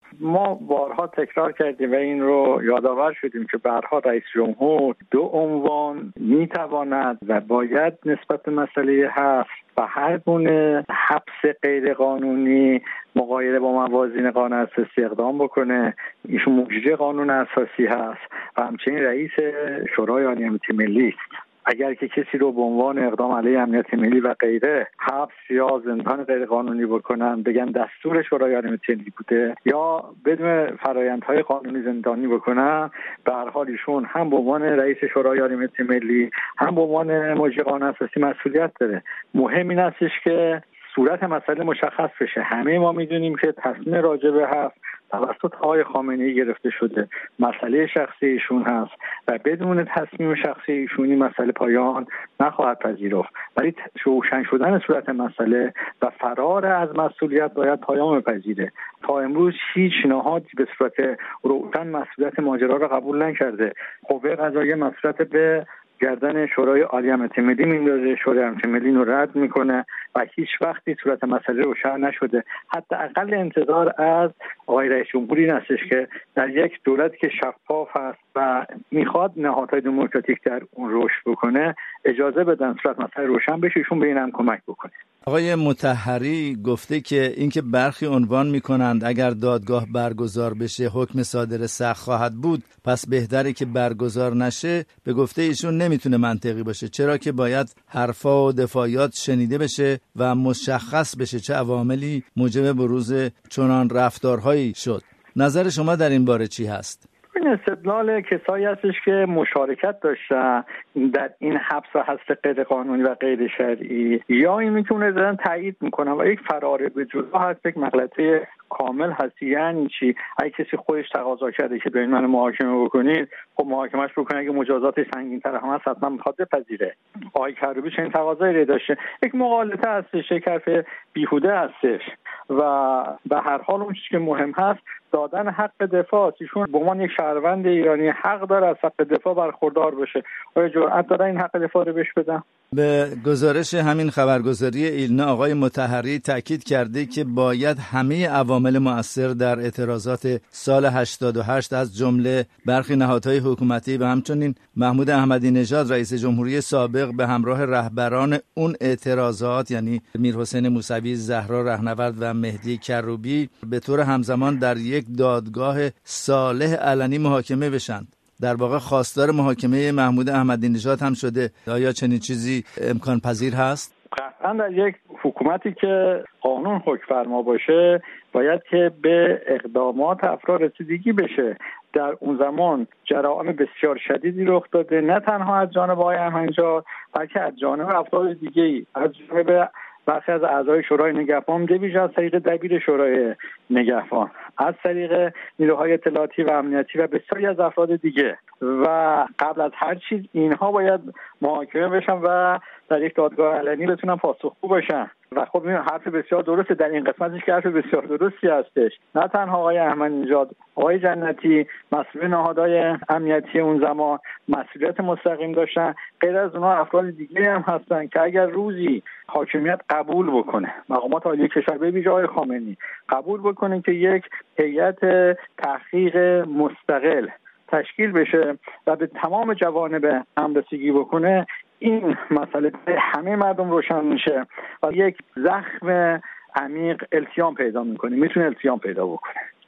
ما بارها تکرار کردیم و این رو یادآور شدیم که برها رئیس جمهور دو عنوان میتواند و باید نسبت به مسئله حبس و هر گونه حبس غیر قانونی مقایره با موازین قانون اساسی اقدام بکنه. ایشون مجری قانون اساسی هست و همچنین رئیس شورای عالی امنیت ملی است. اگر که کسی رو به عنوان اقدام علیه امنیت ملی و غیره حبس یا زندان غیر قانونی بکنن، بگن دستور شورای عالی امنیت ملی بوده، یا بدون فرآیندهای قانونی زندانی بکنن، به هر حال ایشون هم به عنوان رئیس شورای عالی امنیت ملی هم به عنوان مجری قانون اساسی مسئولیت داره. مهم این استش که صورت مسئله مشخص بشه. همه ما میدونیم که تصمیم راجع به حبس توسط آقای خامنه‌ای گرفته شده، مسئله شخصی ایشون هست و بدون تصمیم شخصی ایشونی مسئله پایان نخواهد پذیرفت. ولی روشن شدن صورت مسئله و فرار از مسئولیت باید پایان بپذیره. تا امروز هیچ نهادی به صورت روشن مسئولیت ماجرا را قبول نکرده. قوه قضاییه مسئولیت به گردن شورای عالی امنیت ملی میندازه، شورای امنیت ملی اینو رد میکنه و هیچ وقتی صورت مسئله روشن نشده. حتی اقل انتظار از آقای رئیس جمهوری این هستش که در یک دولتی که شفاف هست و میخواد نهادهای دموکراتیک در اون رشد بکنه اجازه بدن صورت مسئله روشن بشه، ایشون به این هم کمک بکنه. آقای مطهری گفته که اینکه برخی عنوان میکنند اگر دادگاه برگزار بشه حکم صادر سخت خواهد بود، پس بهتره که برگزار نشه. به گفته ایشون نمیتونه منطقی باشه، چرا که باید حرفا و دفاعیات شنیده بشه و مشخص بشه چه عواملی موجب بروز چنان رفتارهایی شد. نظر شما در این باره چی هست؟ این استدلال کسایی هستش که مشارکت داشتن در این حبس و حبس غیر قانونی و غیر شرعی، یا این که اون دارن تایید میکنن و یک فرار به جدا هست، یک مغلطه کامل هست. یعنی چی؟ اگه کسی خودش تقاضا کرده که به من محاکمه بکنید، خب محاکمش بکنه، اگه مجازات سنگین‌تر هم هست حتما میخواد بپذیره. آقای کروبی چنین تقاضایی داشته. یک مغالطه هستش، یک حرف بیهوده هستش و به هر حال اون چیزی که مهم هست دادن حق دفاع. ایشون به عنوان یک شهروند ایرانی حق داره از حق دفاع برخوردار بشه. آیا جرأت داره این حق دفاع رو بهش بدن؟ به گزارش همین خبرگزاری ایلنا آقای مطهری تاکید کرده که باید همه عوامل مؤثر در اعتراضات سال 88 از جمله برخی نهادهای حکومتی و همچنین محمود احمدی نژاد رئیس جمهوری سابق به همراه رهبران اون اعتراضات، یعنی میرحسین موسوی، زهرا رهنورد و مهدی کروبی، به طور همزمان در یک دادگاه صالح علنی محاکمه بشن. در واقع خواستار محاکمه محمود احمدی نژاد هم شده. آیا چنین چیزی امکان پذیر هست؟ قطعا در یک حکومتی که قانون حکم فرما باشه باید که به اقدامات افراد رسیدگی بشه. در اون زمان جرائم بسیار شدیدی رخ داده، نه تنها از جانب آقای احمدی نژاد بلکه از جانب افراد دیگه‌ای، از جانب برخی از اعضای شورای نگهبان، به ویژه از طریق دبیر شورای نگهبان، از طریق نیروهای اطلاعاتی و امنیتی و بسیاری از افراد دیگه. و قبل از هر چیز اینها باید محاکمه بشن و در یک دادگاه علنی بتونن پاسخگو باشن. و خب این حرف بسیار درسته در این قسمتش که حرف بسیار درستی هستش. نه تنها آقای احمدی نژاد، آقای جنتی مسئول نهادهای امنیتی اون زمان مسئولیت مستقیم داشتن، غیر از اونها افراد دیگه هم هستن که اگر روزی حاکمیت قبول بکنه، مقامات عالی کشور به ویژه آقای خامنه‌ای قبول بکنه که یک هیئت تحقیق مستقل تشکیل بشه و به تمام جوانب همرسیگی بکنه، این مسئله به همه مردم روشن میشه و یک زخم عمیق التیام پیدا میکنه، میتونه التیام پیدا بکنه.